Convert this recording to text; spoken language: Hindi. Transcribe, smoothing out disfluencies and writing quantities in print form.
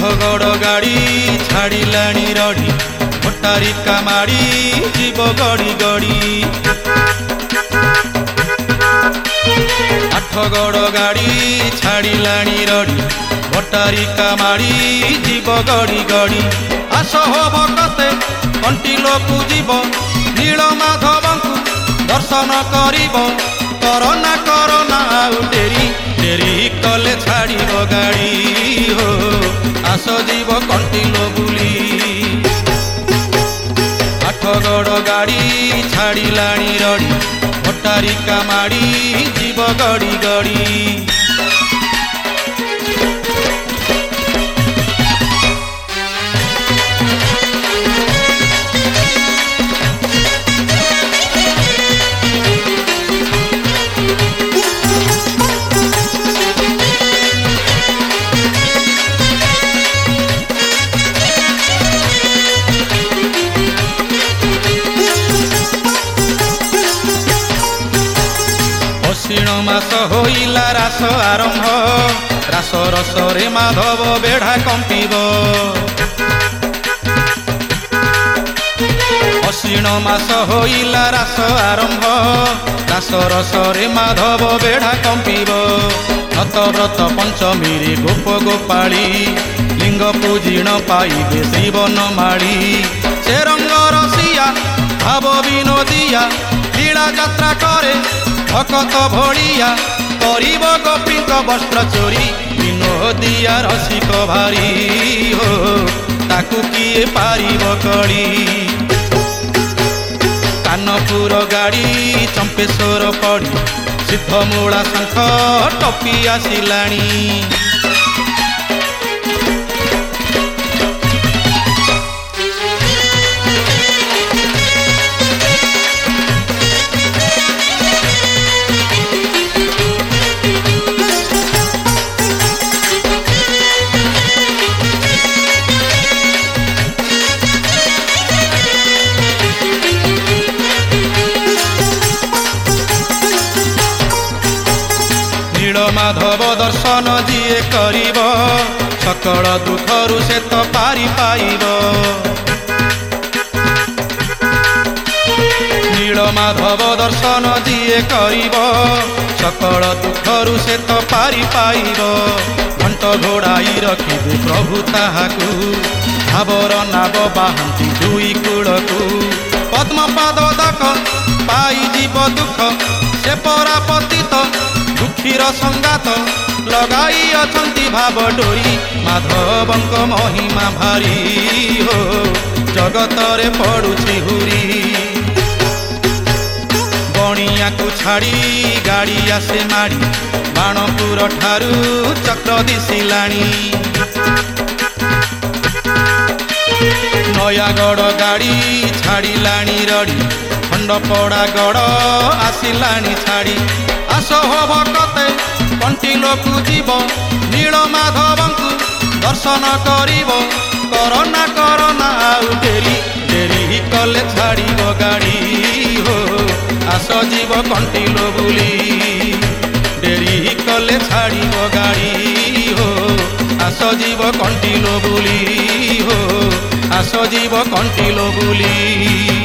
आठगड़ गाड़ी छाड़िलाणी रड़ी भट्टारिका माड़ी जीव गड़ी गड़ी आठगड़ गाड़ी छाड़िलाणी रड़ी भट्टारिका माड़ी जीव गड़ी गड़ी आस हब कते कंटिलोकु जीव नीलमाधवंकु दर्शन करिब करना करना डेरी डेरी कले छाड़िब गाड़ी हो आस जीव कंटिलो बुली आठगड़ गाड़ी छाड़िलाणी रड़ी भट्टारिका माड़ी जीव गड़ी गड़ी आश्विन मास होइला रास आरंभ रास रसरे माधव बेढ़ा कंपिब आश्विन मास होइला रास आरंभ रास रसरे माधव बेढ़ा कंपिब नतव्रत पंचमी रे गोप गोपाली लिंग पूजिण पाइबे श्रीवन माड़ी से रंग रसिया भाव विनोदिया लीला यात्रा करे भकत भड़िया करिब गोपीक वस्त्र चोरी विनोदिया रसिक भारी हो ताकू किए पारिब कड़ी कानपुर गाड़ी चंपेश्वर पड़ी सिद्धमूला शंख टपी आसिलाणी माधव दर्शन जिए करिब सकल दुखरु से तो पारी पाइब नील माधव दर्शन जिए करिब सकल दुखरु से तो पारी पाइब घंट घोड़ाई रखिबे प्रभु ताहाकू भावर नाव बाहंती दुई कूड़कू पद्मपाद दाक पाई जीव दुख से परापतित दुखीर संगात लगाई अछंती भाव डोरी माधवंक महिमा भारी हो जगतरे पड़ुछि हुरी बणिया को छाड़ी गाड़ी आसे माड़ी बाणपुर ठारू चक्र दिसिलाणी नयागड़ गाड़ी छाड़िलाणी रड़ी खंडपड़ा गड़ आसिलाणी छाड़ी आस हब कते कंटिलोकु जीव नीलमाधवंकु दर्शन करिब करना करना डेरी डेरी कले छाड़िब गाड़ी हो आस जीव कंटिलो बुली डेरी कले छाड़िब गाड़ी हो आस जीव कंटिलो बुली हो आस जीव कंटिलो बुली।